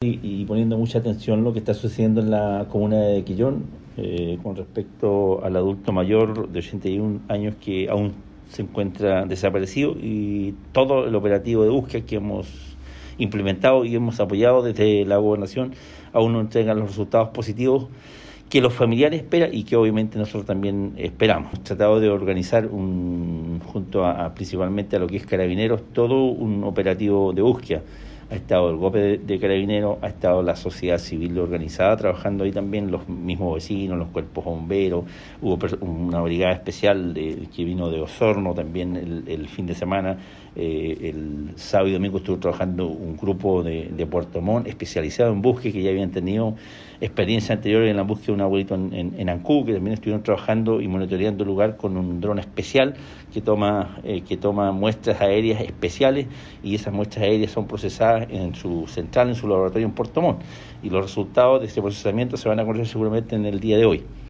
y poniendo mucha atención lo que está sucediendo en la comuna de Quillón con respecto al adulto mayor de 81 años que aún se encuentra desaparecido, y todo el operativo de búsqueda que hemos implementado y hemos apoyado desde la gobernación aún no entregan los resultados positivos que los familiares esperan y que obviamente nosotros también esperamos. Hemos tratado de organizar junto a principalmente a lo que es Carabineros, todo un operativo de búsqueda. Ha estado el GOPE de Carabineros, ha estado la sociedad civil organizada trabajando ahí también, los mismos vecinos, los cuerpos bomberos, hubo una brigada especial que vino de Osorno también el fin de semana. El sábado y domingo estuvo trabajando un grupo de Puerto Montt especializado en búsqueda, que ya habían tenido experiencia anterior en la búsqueda de un abuelito en Ancú, que también estuvieron trabajando y monitoreando el lugar con un dron especial que toma muestras aéreas especiales, y esas muestras aéreas son procesadas en su central, en su laboratorio en Puerto Montt, y los resultados de ese procesamiento se van a conocer seguramente en el día de hoy.